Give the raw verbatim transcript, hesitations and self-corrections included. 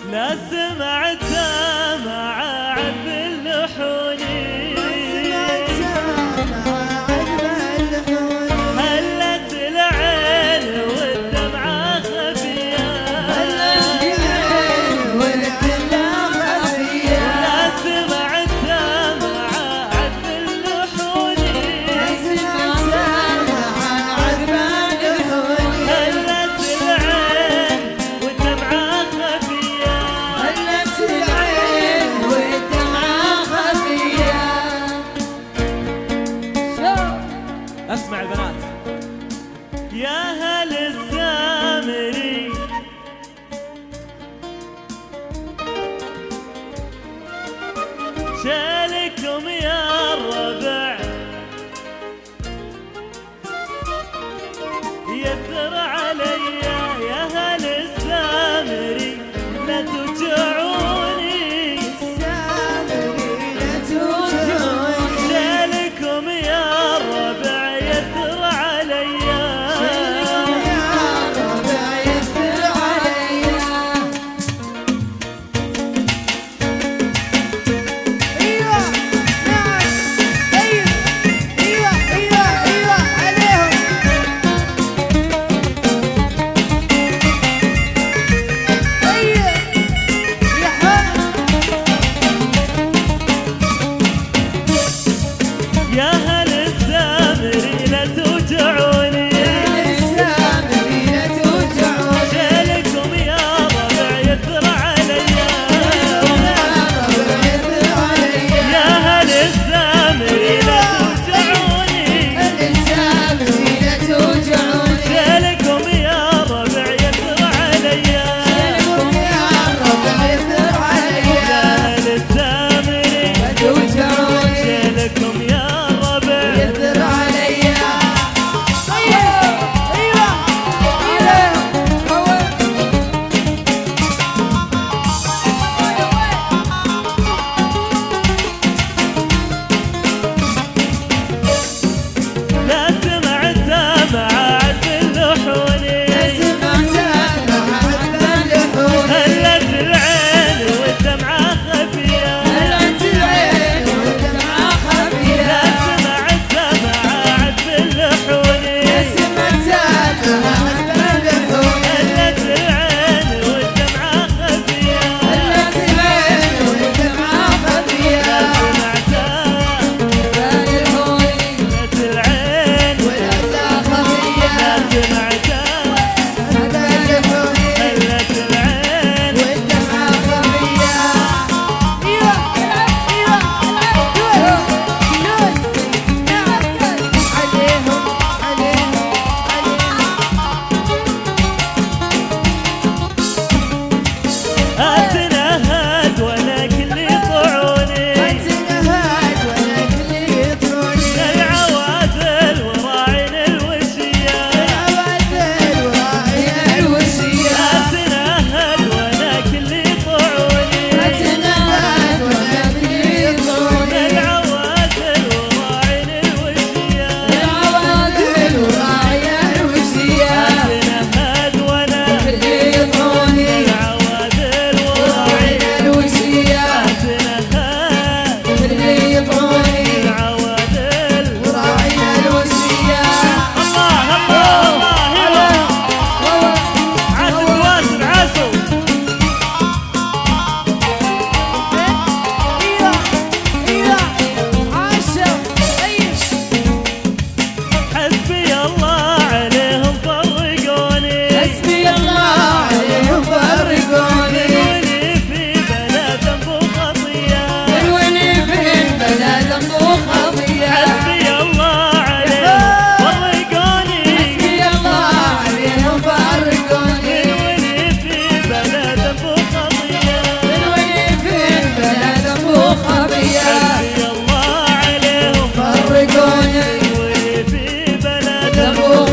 لا سمعتها مع عذب اللحوني هلت العين والدمعة خفية لا سمعتها مع عذب اللحوني هلت العين والدمعة خفية اسمع البنات يا هل السامري شالكم يا الربع يثر علي يا هل السامري لا توجعوني شالكم يا الربع يثر علي يا هل السامري لا توجعوني شالكم يا ربع يثر علي يا هل السامري لا توجعوني شالكم يا ربع يثر علي يا هل السامري شالكم يا لا سمعتها مع عذب اللحوني هلت العين والدمعة خفية لا سمعتها مع عذب اللحوني هلت العين والدمعة خفية لا أتنهد ولا كل يطعوني العواذل وراعين الوشية أتنهد ولا كل يطعوني العواذل وراعين الوشية أتنهد ولا حسبي الله عليهم فرقوني الولي في بلاد أنبو خطية حسبي الله عليهم فرقوني الولي في بلاد أنبو خطية حسبي الله عليهم فرقوني الولي في بلاد أنبو